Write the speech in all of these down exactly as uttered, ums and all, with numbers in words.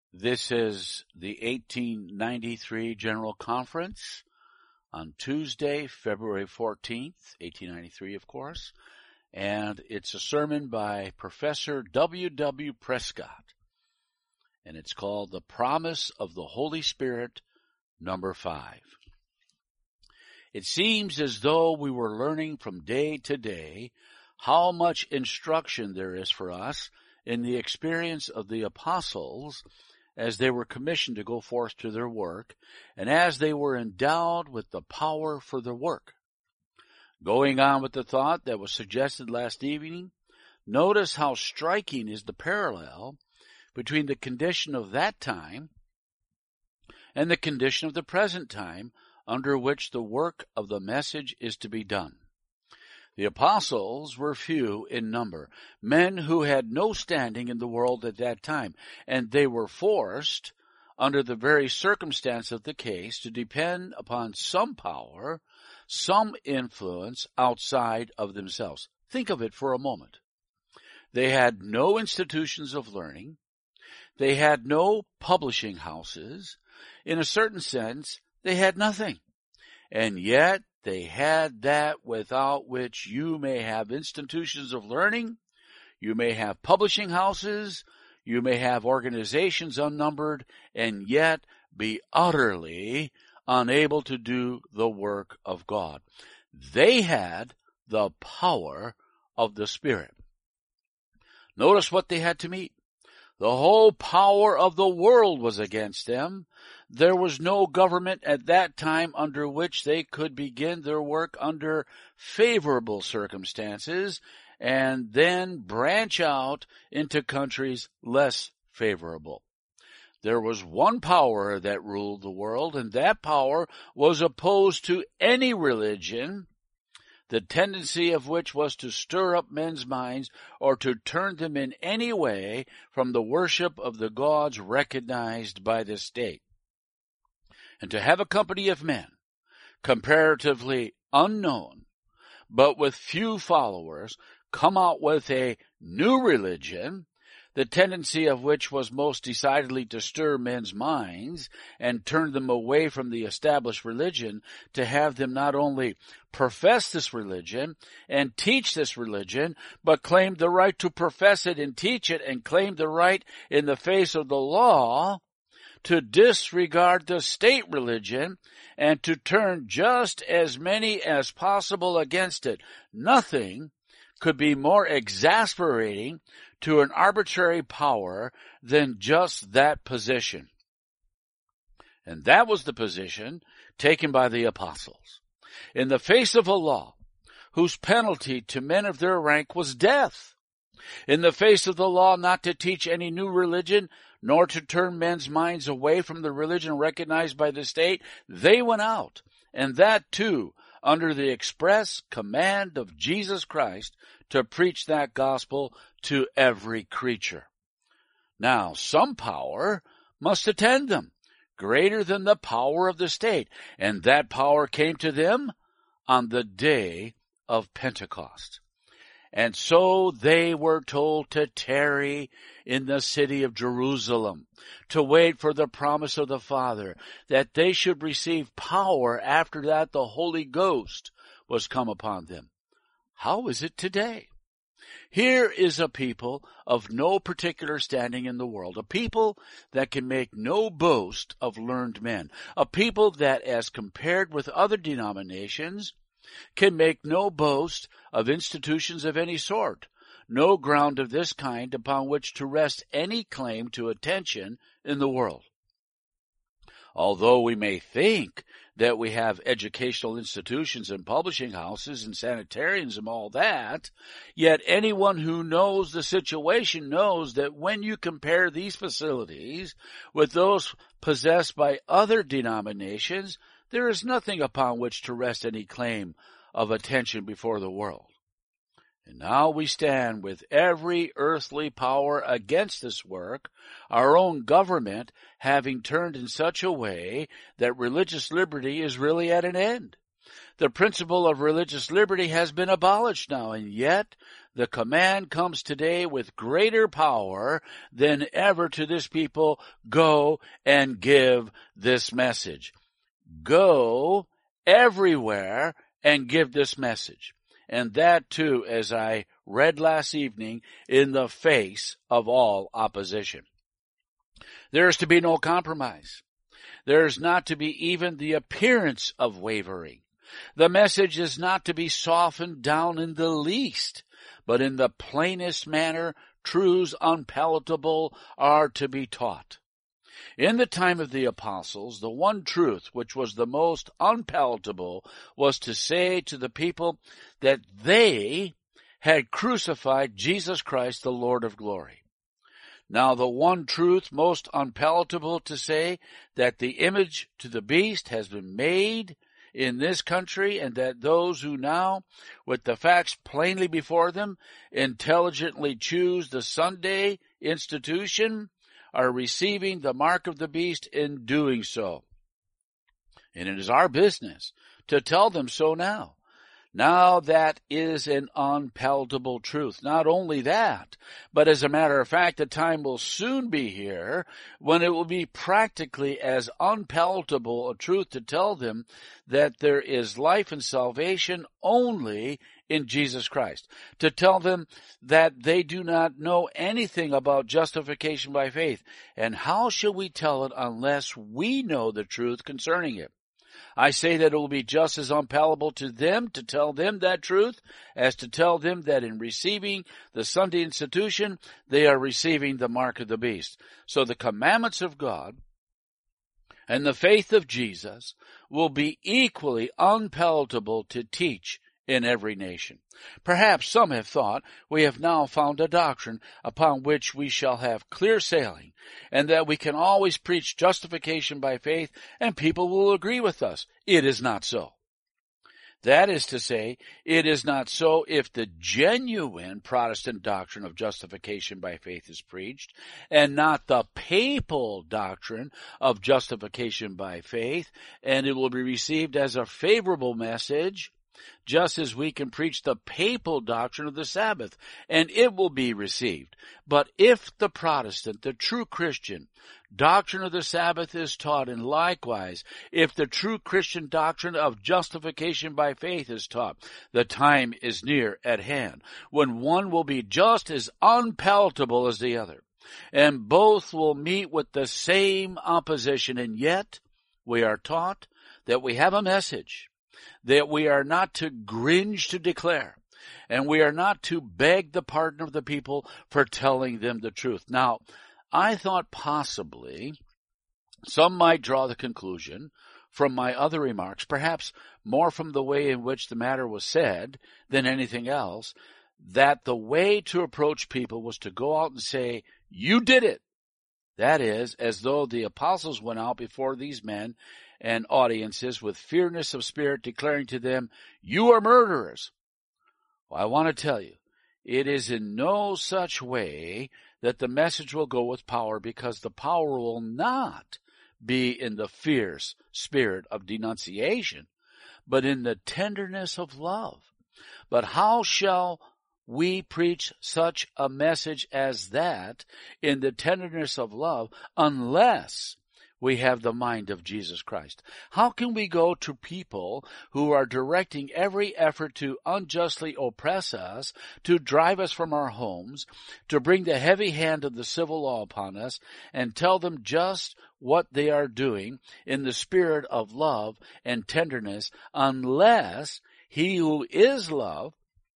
This is the eighteen ninety-three General Conference on Tuesday, February fourteenth, eighteen ninety-three, of course, and it's a sermon by Professor W W Prescott, and it's called The Promise of the Holy Spirit, number five. It seems as though we were learning from day to day how much instruction there is for us in the experience of the apostles as they were commissioned to go forth to their work, and as they were endowed with the power for their work. Going on with the thought that was suggested last evening, notice how striking is the parallel between the condition of that time and the condition of the present time under which the work of the message is to be done. The apostles were few in number, men who had no standing in the world at that time, and they were forced, under the very circumstance of the case, to depend upon some power, some influence outside of themselves. Think of it for a moment. They had no institutions of learning. They had no publishing houses. In a certain sense, they had nothing. And yet, they had that without which you may have institutions of learning, you may have publishing houses, you may have organizations unnumbered, and yet be utterly unable to do the work of God. They had the power of the Spirit. Notice what they had to meet. The whole power of the world was against them. There was no government at that time under which they could begin their work under favorable circumstances and then branch out into countries less favorable. There was one power that ruled the world, and that power was opposed to any religion, the tendency of which was to stir up men's minds or to turn them in any way from the worship of the gods recognized by the state. And to have a company of men, comparatively unknown, but with few followers, come out with a new religion, the tendency of which was most decidedly to stir men's minds and turn them away from the established religion, to have them not only profess this religion and teach this religion, but claim the right to profess it and teach it, and claim the right in the face of the law to disregard the state religion and to turn just as many as possible against it. Nothing could be more exasperating to an arbitrary power than just that position. And that was the position taken by the apostles. In the face of a law whose penalty to men of their rank was death, in the face of the law not to teach any new religion, nor to turn men's minds away from the religion recognized by the state, they went out, and that too under the express command of Jesus Christ, to preach that gospel to every creature. Now, some power must attend them, greater than the power of the state, and that power came to them on the day of Pentecost. And so they were told to tarry in the city of Jerusalem, to wait for the promise of the Father, that they should receive power after that the Holy Ghost was come upon them. How is it today? Here is a people of no particular standing in the world, a people that can make no boast of learned men, a people that, as compared with other denominations, can make no boast of institutions of any sort, no ground of this kind upon which to rest any claim to attention in the world. Although we may think that we have educational institutions and publishing houses and sanitariums and all that, yet anyone who knows the situation knows that when you compare these facilities with those possessed by other denominations, there is nothing upon which to rest any claim of attention before the world. And now we stand with every earthly power against this work, our own government having turned in such a way that religious liberty is really at an end. The principle of religious liberty has been abolished now, and yet the command comes today with greater power than ever to this people. Go and give this message. Go everywhere and give this message. And that too, as I read last evening, in the face of all opposition. There is to be no compromise. There is not to be even the appearance of wavering. The message is not to be softened down in the least, but in the plainest manner, truths unpalatable are to be taught. In the time of the apostles, the one truth which was the most unpalatable was to say to the people that they had crucified Jesus Christ, the Lord of glory. Now the one truth most unpalatable to say, that the image to the beast has been made in this country, and that those who now, with the facts plainly before them, intelligently choose the Sunday institution, are receiving the mark of the beast in doing so. And it is our business to tell them so now. Now that is an unpalatable truth. Not only that, but as a matter of fact, the time will soon be here when it will be practically as unpalatable a truth to tell them that there is life and salvation only in Jesus Christ. To tell them that they do not know anything about justification by faith. And how shall we tell it unless we know the truth concerning it? I say that it will be just as unpalatable to them to tell them that truth as to tell them that in receiving the Sunday institution, they are receiving the mark of the beast. So the commandments of God and the faith of Jesus will be equally unpalatable to teach in every nation. Perhaps some have thought we have now found a doctrine upon which we shall have clear sailing, and that we can always preach justification by faith, and people will agree with us. It is not so. That is to say, it is not so if the genuine Protestant doctrine of justification by faith is preached, and not the papal doctrine of justification by faith, and it will be received as a favorable message, just as we can preach the papal doctrine of the Sabbath, and it will be received. But if the Protestant, the true Christian, doctrine of the Sabbath is taught, and likewise, if the true Christian doctrine of justification by faith is taught, the time is near at hand, when one will be just as unpalatable as the other, and both will meet with the same opposition, and yet we are taught that we have a message that we are not to gringe to declare, and we are not to beg the pardon of the people for telling them the truth. Now, I thought possibly some might draw the conclusion from my other remarks, perhaps more from the way in which the matter was said than anything else, that the way to approach people was to go out and say, "You did it." That is, as though the apostles went out before these men and audiences with fierceness of spirit, declaring to them, "You are murderers." Well, I want to tell you, it is in no such way that the message will go with power, because the power will not be in the fierce spirit of denunciation, but in the tenderness of love. But how shall we preach such a message as that in the tenderness of love unless we have the mind of Jesus Christ? How can we go to people who are directing every effort to unjustly oppress us, to drive us from our homes, to bring the heavy hand of the civil law upon us, and tell them just what they are doing in the spirit of love and tenderness, unless he who is love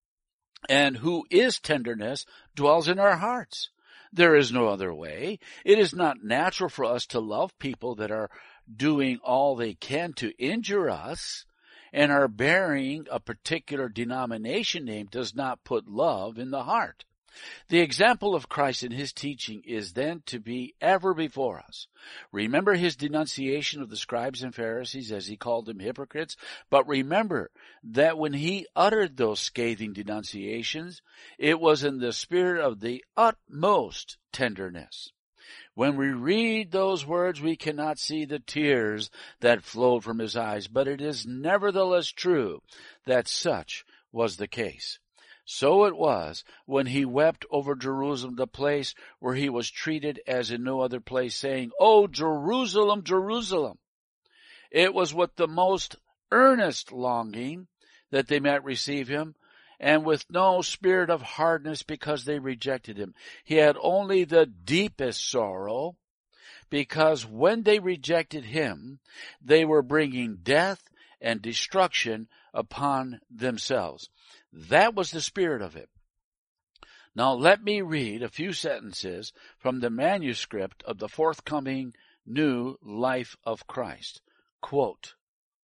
and who is tenderness dwells in our hearts? There is no other way. It is not natural for us to love people that are doing all they can to injure us, and are bearing a particular denomination name does not put love in the heart. The example of Christ in his teaching is then to be ever before us. Remember his denunciation of the scribes and Pharisees as he called them hypocrites, but remember that when he uttered those scathing denunciations, it was in the spirit of the utmost tenderness. When we read those words, we cannot see the tears that flowed from his eyes, but it is nevertheless true that such was the case. So it was when he wept over Jerusalem, the place where he was treated as in no other place, saying, "O Jerusalem, Jerusalem." It was with the most earnest longing that they might receive him, and with no spirit of hardness because they rejected him. He had only the deepest sorrow, because when they rejected him, they were bringing death and destruction upon themselves. That was the spirit of it. Now let me read a few sentences from the manuscript of the forthcoming New Life of Christ. Quote,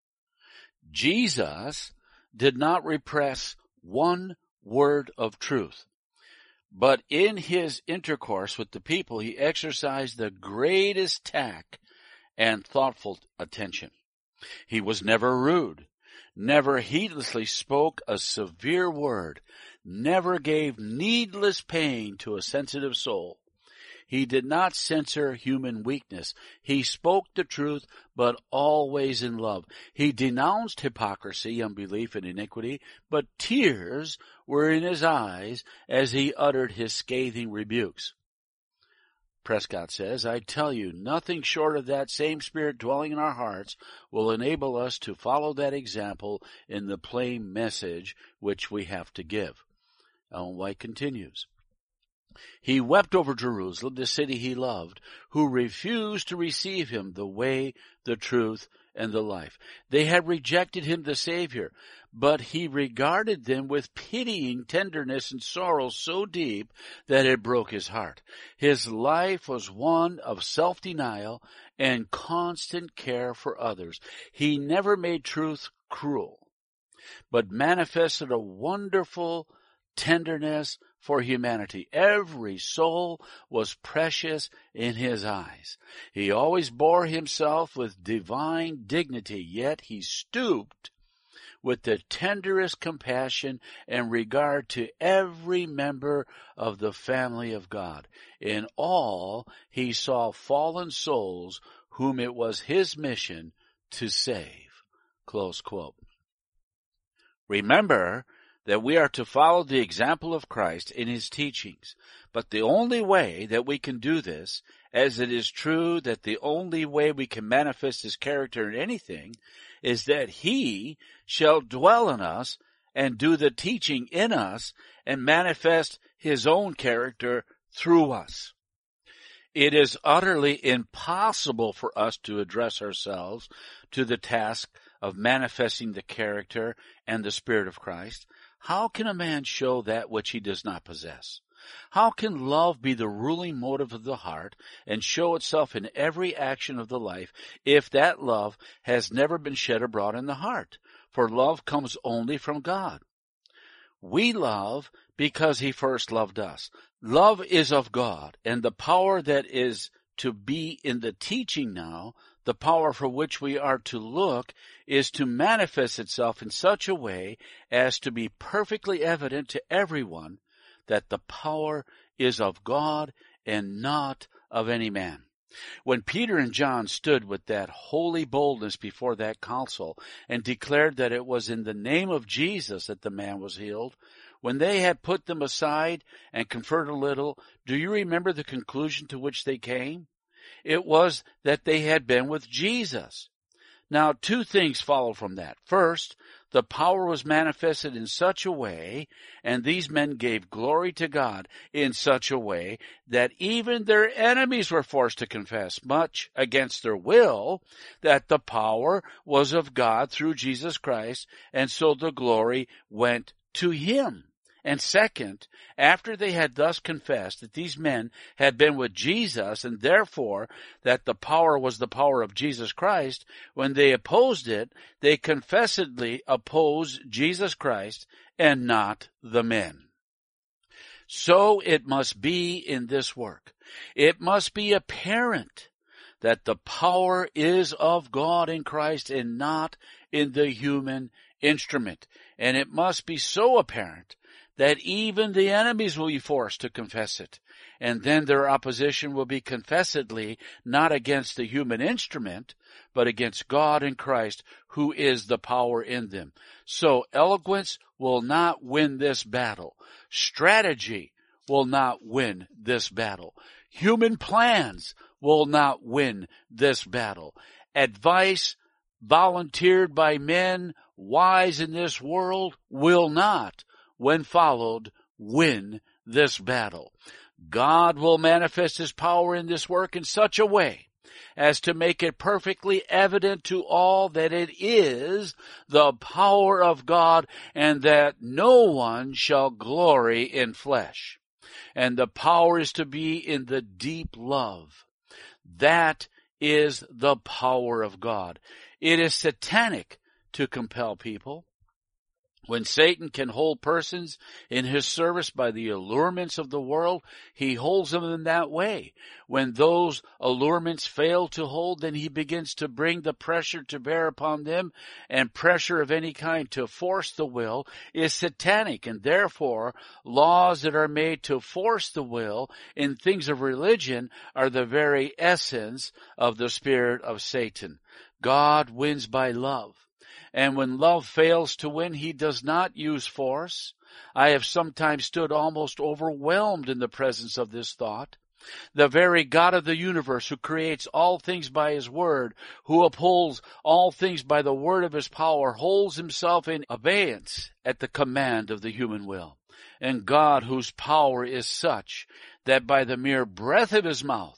Jesus did not repress one word of truth, but in his intercourse with the people, he exercised the greatest tact and thoughtful attention. He was never rude, never heedlessly spoke a severe word, never gave needless pain to a sensitive soul. He did not censor human weakness. He spoke the truth, but always in love. He denounced hypocrisy, unbelief, and iniquity, but tears were in his eyes as he uttered his scathing rebukes. Prescott says, I tell you, nothing short of that same Spirit dwelling in our hearts will enable us to follow that example in the plain message which we have to give. Ellen White continues, he wept over Jerusalem, the city he loved, who refused to receive him the way, the truth, and the life. They had rejected him, the Savior, but he regarded them with pitying tenderness and sorrow so deep that it broke his heart. His life was one of self-denial and constant care for others. He never made truth cruel, but manifested a wonderful tenderness for humanity. Every soul was precious in his eyes. He always bore himself with divine dignity, yet he stooped with the tenderest compassion and regard to every member of the family of God. In all, he saw fallen souls whom it was his mission to save. Close quote. Remember that we are to follow the example of Christ in his teachings. But the only way that we can do this, as it is true that the only way we can manifest his character in anything, is that he shall dwell in us and do the teaching in us and manifest his own character through us. It is utterly impossible for us to address ourselves to the task of manifesting the character and the Spirit of Christ. How can a man show that which he does not possess? How can love be the ruling motive of the heart and show itself in every action of the life if that love has never been shed abroad in the heart? For love comes only from God. We love because he first loved us. Love is of God, and the power that is to be in the teaching now, the power for which we are to look, is to manifest itself in such a way as to be perfectly evident to everyone that the power is of God and not of any man. When Peter and John stood with that holy boldness before that council and declared that it was in the name of Jesus that the man was healed, when they had put them aside and conferred a little, do you remember the conclusion to which they came? It was that they had been with Jesus. Now, two things follow from that. First, the power was manifested in such a way, and these men gave glory to God in such a way, that even their enemies were forced to confess, much against their will, that the power was of God through Jesus Christ, and so the glory went to him. And second, after they had thus confessed that these men had been with Jesus, and therefore that the power was the power of Jesus Christ, when they opposed it, they confessedly opposed Jesus Christ and not the men. So it must be in this work. It must be apparent that the power is of God in Christ and not in the human instrument. And it must be so apparent that even the enemies will be forced to confess it. and then their opposition will be confessedly not against the human instrument, but against God and Christ, who is the power in them. So eloquence will not win this battle. Strategy will not win this battle. Human plans will not win this battle. Advice volunteered by men wise in this world will not, when followed, win this battle. God will manifest His power in this work in such a way as to make it perfectly evident to all that it is the power of God, and that no one shall glory in flesh. And the power is to be in the deep love. That is the power of God. It is satanic to compel people. When Satan can hold persons in his service by the allurements of the world, he holds them in that way. When those allurements fail to hold, then he begins to bring the pressure to bear upon them, and pressure of any kind to force the will is satanic, and therefore laws that are made to force the will in things of religion are the very essence of the spirit of Satan. God wins by love. And when love fails to win, He does not use force. I have sometimes stood almost overwhelmed in the presence of this thought. The very God of the universe, who creates all things by His word, who upholds all things by the word of His power, holds Himself in abeyance at the command of the human will. And God, whose power is such that by the mere breath of His mouth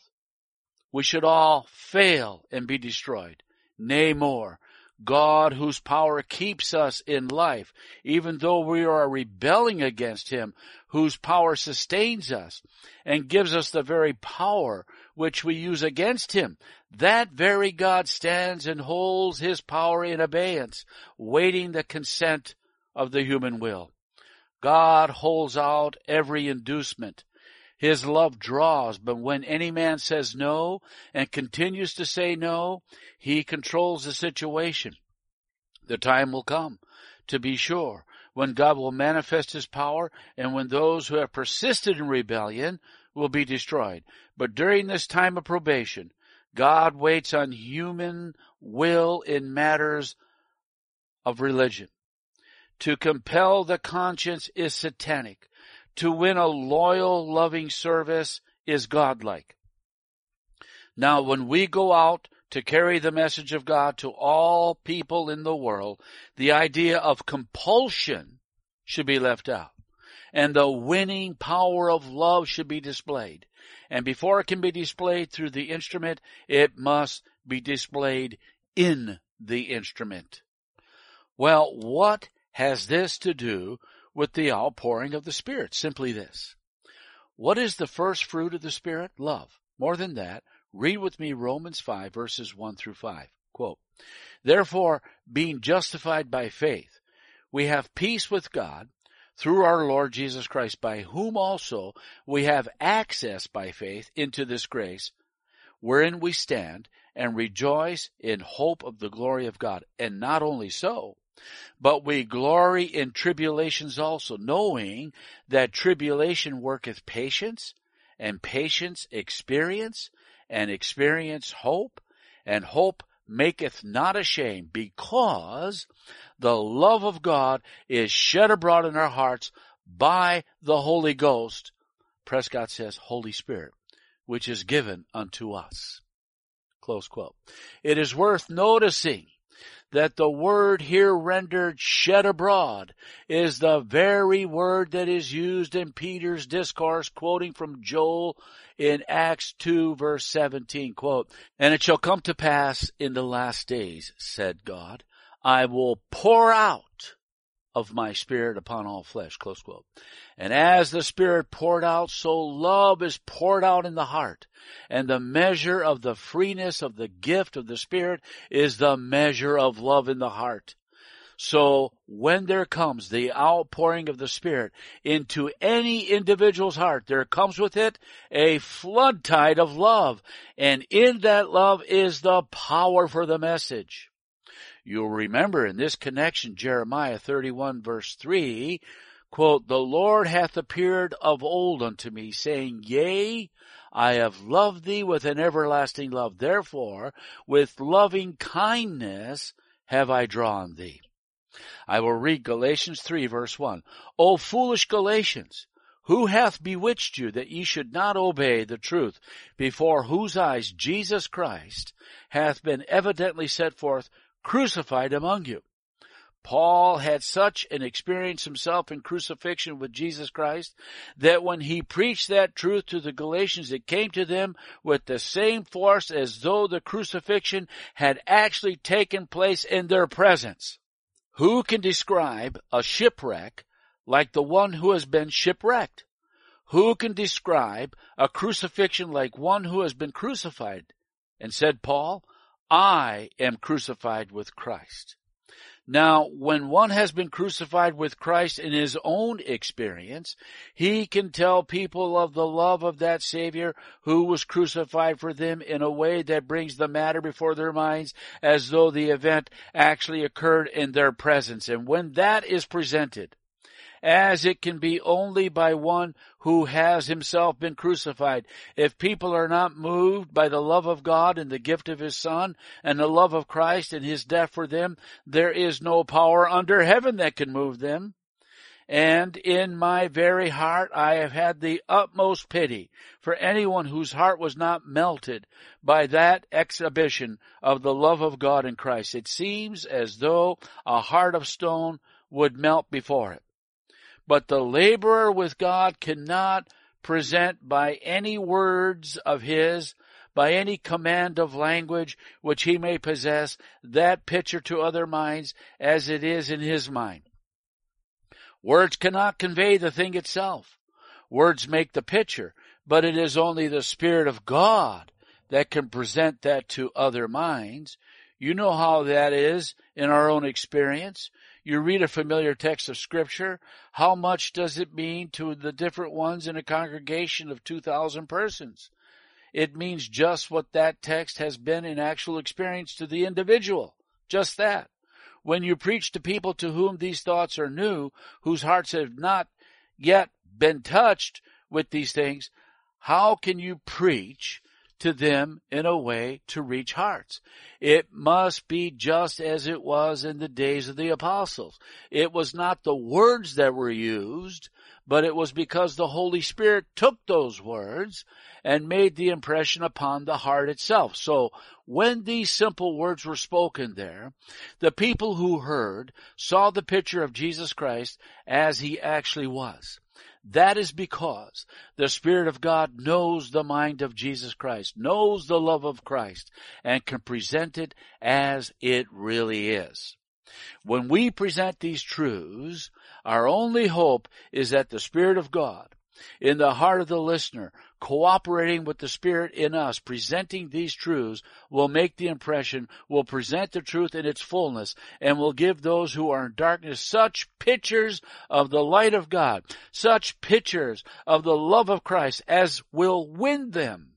we should all fail and be destroyed. Nay, more, God, whose power keeps us in life, even though we are rebelling against Him, whose power sustains us and gives us the very power which we use against Him. That very God stands and holds His power in abeyance, waiting the consent of the human will. God holds out every inducement. His love draws, but when any man says no and continues to say no, He controls the situation. The time will come, to be sure, when God will manifest His power, and when those who have persisted in rebellion will be destroyed. But during this time of probation, God waits on human will in matters of religion. To compel the conscience is satanic. To win a loyal, loving service is godlike. Now, when we go out to carry the message of God to all people in the world, the idea of compulsion should be left out, and the winning power of love should be displayed. And before it can be displayed through the instrument, it must be displayed in the instrument. Well, what has this to do with the outpouring of the Spirit? Simply this. What is the first fruit of the Spirit? Love. More than that, read with me Romans five, verses one through five. Quote, "Therefore, being justified by faith, we have peace with God through our Lord Jesus Christ, by whom also we have access by faith into this grace, wherein we stand and rejoice in hope of the glory of God. And not only so, but we glory in tribulations also, knowing that tribulation worketh patience, and patience experience, and experience hope, and hope maketh not ashamed, because the love of God is shed abroad in our hearts by the Holy Ghost." Prescott says Holy Spirit, "which is given unto us." Close quote. It is worth noticing that the word here rendered "shed abroad" is the very word that is used in Peter's discourse, quoting from Joel in Acts two, verse seventeen, quote, "And it shall come to pass in the last days, said God, I will pour out of my Spirit upon all flesh," close quote. And as the Spirit poured out, so love is poured out in the heart. And the measure of the freeness of the gift of the Spirit is the measure of love in the heart. So when there comes the outpouring of the Spirit into any individual's heart, there comes with it a flood tide of love. And in that love is the power for the message. You'll remember in this connection Jeremiah thirty-one, verse three, quote, "The Lord hath appeared of old unto me, saying, Yea, I have loved thee with an everlasting love. Therefore, with loving kindness have I drawn thee." I will read Galatians three, verse one. "O foolish Galatians, who hath bewitched you that ye should not obey the truth, before whose eyes Jesus Christ hath been evidently set forth, crucified among you?" Paul had such an experience himself in crucifixion with Jesus Christ that when he preached that truth to the Galatians, it came to them with the same force as though the crucifixion had actually taken place in their presence. Who can describe a shipwreck like the one who has been shipwrecked? Who can describe a crucifixion like one who has been crucified? And said Paul, "I am crucified with Christ." Now, when one has been crucified with Christ in his own experience, he can tell people of the love of that Savior who was crucified for them in a way that brings the matter before their minds as though the event actually occurred in their presence. And when that is presented, as it can be only by one who has himself been crucified, if people are not moved by the love of God and the gift of His Son and the love of Christ and His death for them, there is no power under heaven that can move them. And in my very heart I have had the utmost pity for anyone whose heart was not melted by that exhibition of the love of God in Christ. It seems as though a heart of stone would melt before it. But the laborer with God cannot present by any words of his, by any command of language which he may possess, that picture to other minds as it is in his mind. Words cannot convey the thing itself. Words make the picture, but it is only the Spirit of God that can present that to other minds. You know how that is in our own experience. You read a familiar text of Scripture. How much does it mean to the different ones in a congregation of two thousand persons? It means just what that text has been in actual experience to the individual. Just that. When you preach to people to whom these thoughts are new, whose hearts have not yet been touched with these things, how can you preach to them in a way to reach hearts? It must be just as it was in the days of the apostles. It was not the words that were used, but it was because the Holy Spirit took those words and made the impression upon the heart itself. So when these simple words were spoken there, the people who heard saw the picture of Jesus Christ as He actually was. That is because the Spirit of God knows the mind of Jesus Christ, knows the love of Christ, and can present it as it really is. When we present these truths, our only hope is that the Spirit of God, in the heart of the listener, cooperating with the Spirit in us, presenting these truths, will make the impression, will present the truth in its fullness, and will give those who are in darkness such pictures of the light of God, such pictures of the love of Christ as will win them.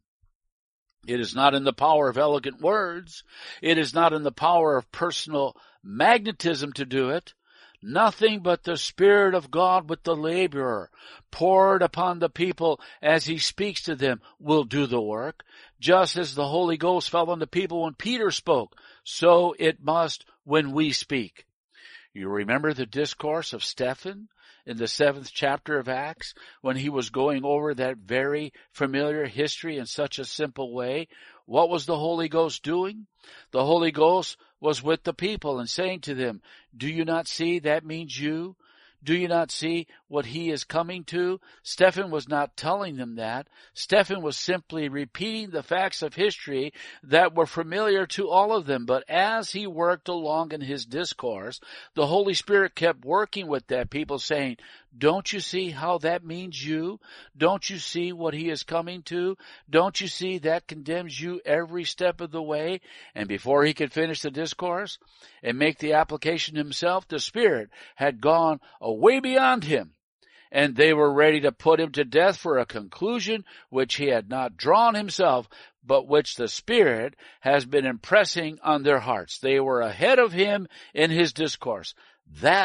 It is not in the power of elegant words. It is not in the power of personal magnetism to do it. Nothing but the Spirit of God with the laborer poured upon the people as He speaks to them will do the work. Just as the Holy Ghost fell on the people when Peter spoke, so it must when we speak. You remember the discourse of Stephen in the seventh chapter of Acts when he was going over that very familiar history in such a simple way? What was the Holy Ghost doing? The Holy Ghost was with the people and saying to them, do you not see that means you? Do you not see what he is coming to? Stephen was not telling them that. Stephen was simply repeating the facts of history that were familiar to all of them. But as he worked along in his discourse, the Holy Spirit kept working with that people, saying, don't you see how that means you? Don't you see what he is coming to? Don't you see that condemns you every step of the way? And before he could finish the discourse and make the application himself, the Spirit had gone way beyond him, and they were ready to put him to death for a conclusion which he had not drawn himself, but which the Spirit has been impressing on their hearts. They were ahead of him in his discourse. That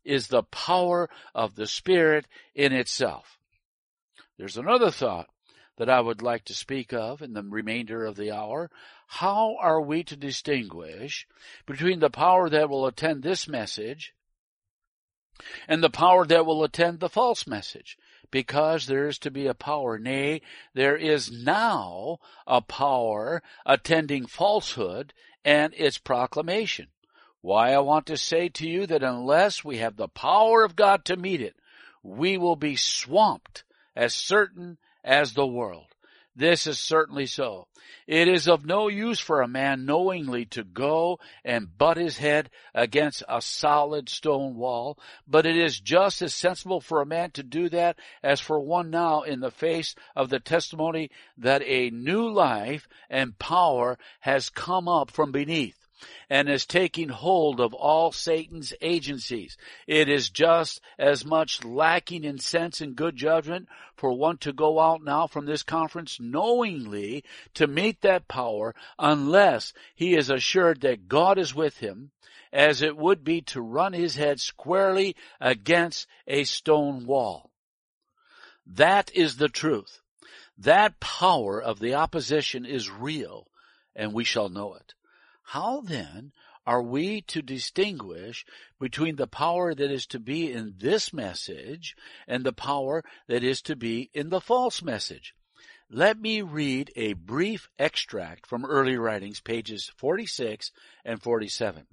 is the power of the Spirit in itself. There's another thought that I would like to speak of in the remainder of the hour. How are we to distinguish between the power that will attend this message and the power that will attend the false message? Because there is to be a power, nay, there is now a power attending falsehood and its proclamation. Why I want to say to you that unless we have the power of God to meet it, we will be swamped as certain as the world. This is certainly so. It is of no use for a man knowingly to go and butt his head against a solid stone wall, but it is just as sensible for a man to do that as for one now in the face of the testimony that a new life and power has come up from beneath and is taking hold of all Satan's agencies. It is just as much lacking in sense and good judgment for one to go out now from this conference knowingly to meet that power unless he is assured that God is with him, as it would be to run his head squarely against a stone wall. That is the truth. That power of the opposition is real, and we shall know it. How then are we to distinguish between the power that is to be in this message and the power that is to be in the false message? Let me read a brief extract from early writings, pages forty-six and forty-seven.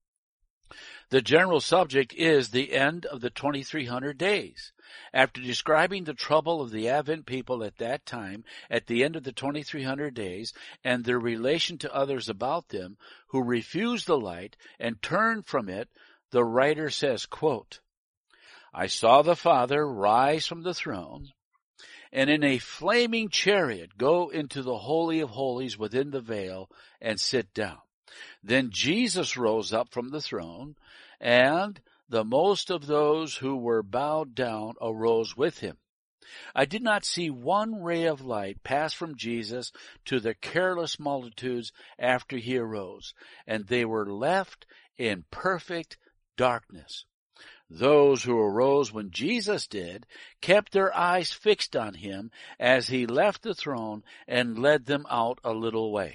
The general subject is the end of the twenty-three hundred days. After describing the trouble of the Advent people at that time, at the end of the twenty-three hundred days, and their relation to others about them who refused the light and turned from it, the writer says, quote, I saw the Father rise from the throne, and in a flaming chariot go into the Holy of Holies within the veil and sit down. Then Jesus rose up from the throne, and the most of those who were bowed down arose with him. I did not see one ray of light pass from Jesus to the careless multitudes after he arose, and they were left in perfect darkness. Those who arose when Jesus did kept their eyes fixed on him as he left the throne and led them out a little way.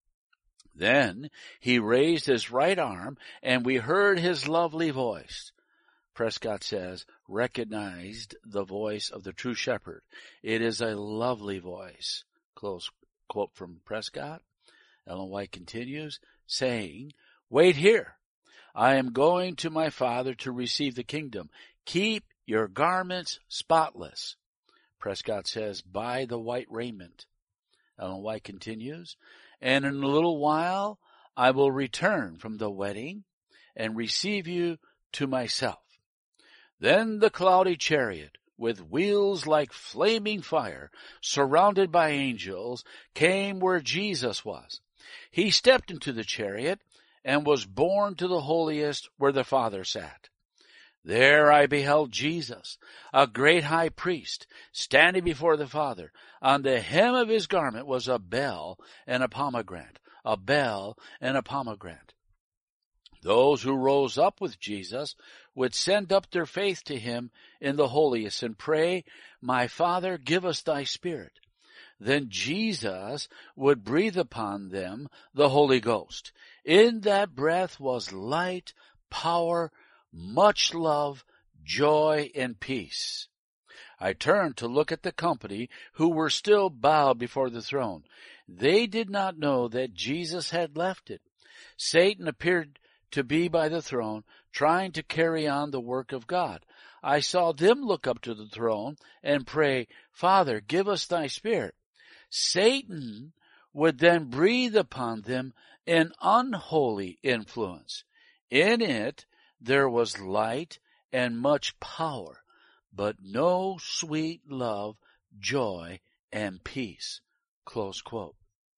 Then he raised his right arm, and we heard his lovely voice. Prescott says, recognized the voice of the true shepherd. It is a lovely voice. Close quote from Prescott. Ellen White continues, saying, wait here. I am going to my Father to receive the kingdom. Keep your garments spotless. Prescott says, buy the white raiment. Ellen White continues, and in a little while I will return from the wedding and receive you to myself. Then the cloudy chariot, with wheels like flaming fire, surrounded by angels, came where Jesus was. He stepped into the chariot and was borne to the holiest where the Father sat. There I beheld Jesus, a great high priest, standing before the Father. On the hem of his garment was a bell and a pomegranate, a bell and a pomegranate. Those who rose up with Jesus would send up their faith to him in the holiest and pray, my Father, give us thy Spirit. Then Jesus would breathe upon them the Holy Ghost. In that breath was light, power, much love, joy, and peace. I turned to look at the company who were still bowed before the throne. They did not know that Jesus had left it. Satan appeared to be by the throne, trying to carry on the work of God. I saw them look up to the throne and pray, Father, give us thy Spirit. Satan would then breathe upon them an unholy influence. In it, there was light and much power, but no sweet love, joy, and peace. Close quote.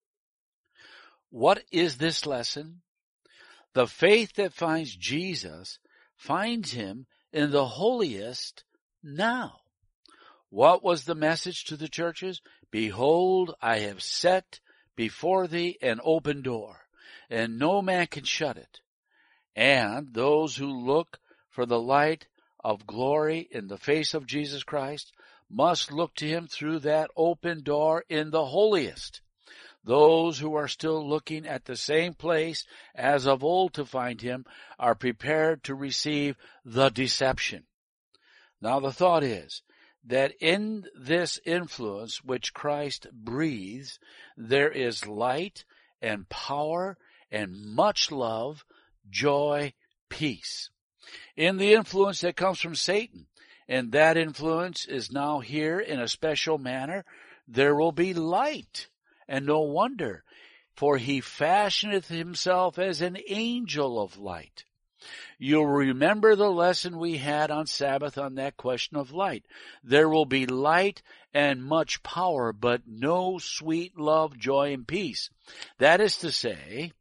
What is this lesson? The faith that finds Jesus finds him in the holiest now. What was the message to the churches? Behold, I have set before thee an open door, and no man can shut it. And those who look for the light of glory in the face of Jesus Christ must look to him through that open door in the holiest. Those who are still looking at the same place as of old to find him are prepared to receive the deception. Now the thought is that in this influence which Christ breathes, there is light and power and much love, joy, peace. In the influence that comes from Satan, and that influence is now here in a special manner, there will be light, and no wonder, for he fashioneth himself as an angel of light. You'll remember the lesson we had on Sabbath on that question of light. There will be light and much power, but no sweet love, joy, and peace. That is to say,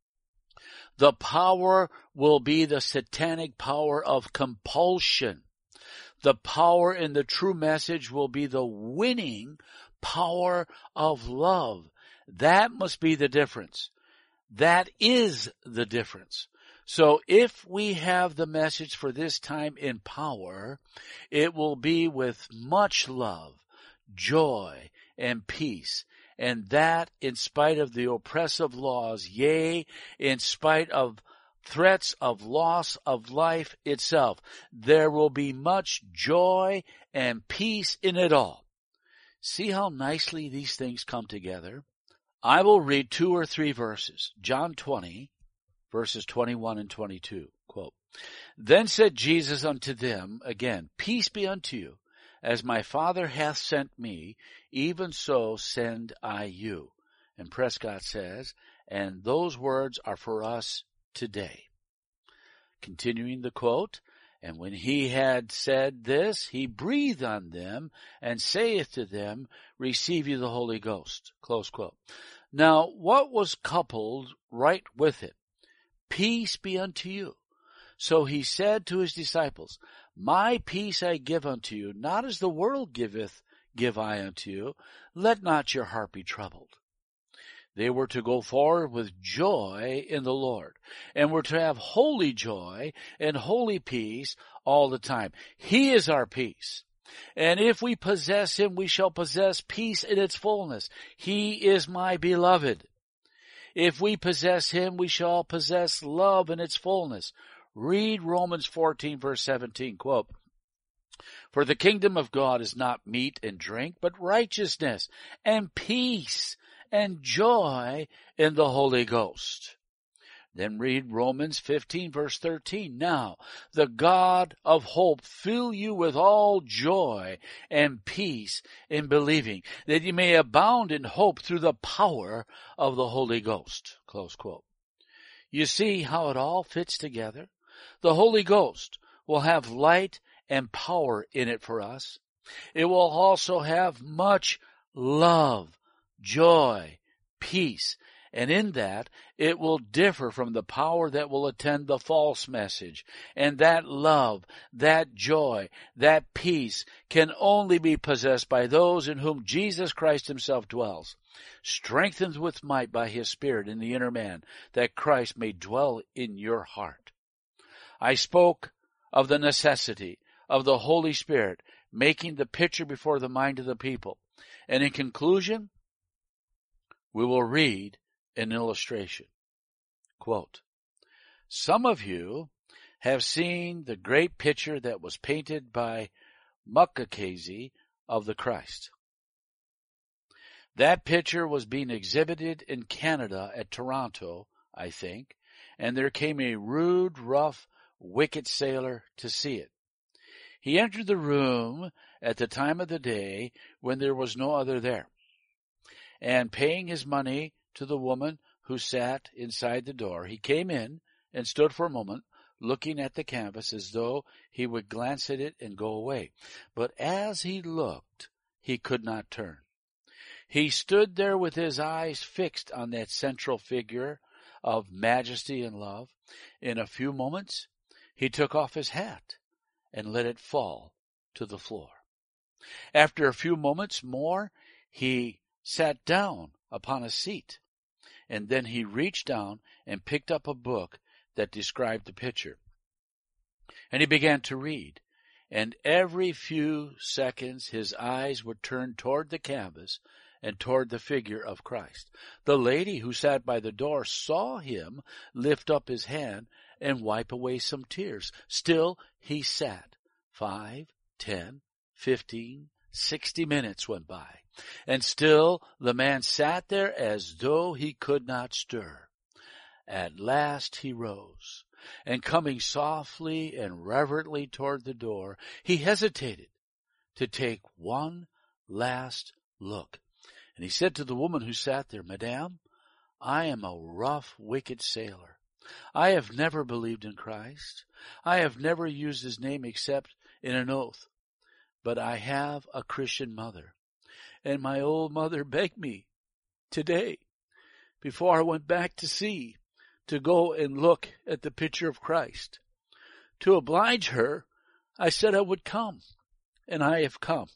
the power will be the satanic power of compulsion. The power in the true message will be the winning power of love. That must be the difference. That is the difference. So if we have the message for this time in power, it will be with much love, joy, and peace. And that in spite of the oppressive laws, yea, in spite of threats of loss of life itself, there will be much joy and peace in it all. See how nicely these things come together? I will read two or three verses. John twenty, verses twenty-one and twenty-two. Quote, Then said Jesus unto them, again, Peace be unto you. As my Father hath sent me, even so send I you. And Prescott says, and those words are for us today. Continuing the quote, And when he had said this, he breathed on them, and saith to them, Receive you the Holy Ghost. Close quote. Now, what was coupled right with it? Peace be unto you. So he said to his disciples, My peace I give unto you, not as the world giveth, give I unto you. Let not your heart be troubled. They were to go forward with joy in the Lord, and were to have holy joy and holy peace all the time. He is our peace. And if we possess him, we shall possess peace in its fullness. He is my beloved. If we possess him, we shall possess love in its fullness. Read Romans fourteen, verse seventeen, quote, For the kingdom of God is not meat and drink, but righteousness and peace and joy in the Holy Ghost. Then read Romans fifteen, verse thirteen. Now, the God of hope fill you with all joy and peace in believing, that you may abound in hope through the power of the Holy Ghost. Close quote. You see how it all fits together? The Holy Ghost will have light and power in it for us. It will also have much love, joy, peace, and in that it will differ from the power that will attend the false message. And that love, that joy, that peace can only be possessed by those in whom Jesus Christ himself dwells, strengthened with might by his Spirit in the inner man, that Christ may dwell in your heart. I spoke of the necessity of the Holy Spirit making the picture before the mind of the people. And in conclusion, we will read an illustration. Quote, Some of you have seen the great picture that was painted by Mukasey of the Christ. That picture was being exhibited in Canada at Toronto, I think, and there came a rude, rough, wicked sailor to see it. He entered the room at the time of the day when there was no other there, and paying his money to the woman who sat inside the door, he came in and stood for a moment looking at the canvas as though he would glance at it and go away. But as he looked, he could not turn. He stood there with his eyes fixed on that central figure of majesty and love. In a few moments, he took off his hat and let it fall to the floor. After a few moments more, he sat down upon a seat, and then he reached down and picked up a book that described the picture. And he began to read. And every few seconds his eyes would turn toward the canvas and toward the figure of Christ. The lady who sat by the door saw him lift up his hand and wipe away some tears. Still he sat. Five, ten, fifteen, sixty minutes went by, and still the man sat there as though he could not stir. At last he rose, and coming softly and reverently toward the door, he hesitated to take one last look. And he said to the woman who sat there, Madame, I am a rough, wicked sailor. I have never believed in Christ. I have never used his name except in an oath. But I have a Christian mother. And my old mother begged me today, before I went back to sea, to go and look at the picture of Christ. To oblige her, I said I would come, and I have come.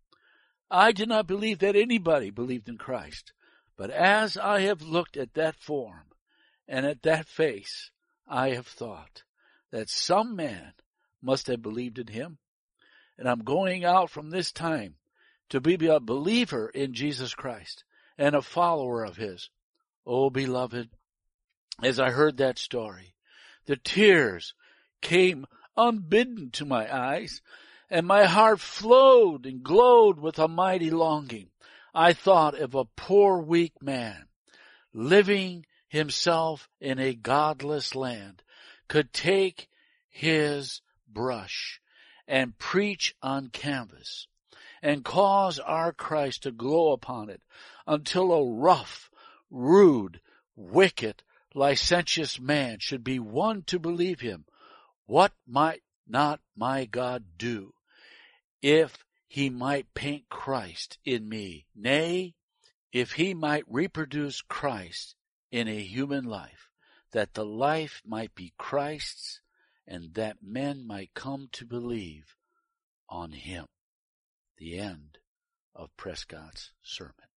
I did not believe that anybody believed in Christ, but as I have looked at that form and at that face, I have thought that some man must have believed in him, and I'm going out from this time to be a believer in Jesus Christ and a follower of his. Oh, beloved, as I heard that story, the tears came unbidden to my eyes, and my heart flowed and glowed with a mighty longing. I thought of a poor weak man living himself in a godless land could take his brush and preach on canvas and cause our Christ to glow upon it until a rough, rude, wicked, licentious man should be won to believe him. What might not my God do if he might paint Christ in me? Nay, if he might reproduce Christ in a human life, that the life might be Christ's and that men might come to believe on him. The end of Prescott's sermon.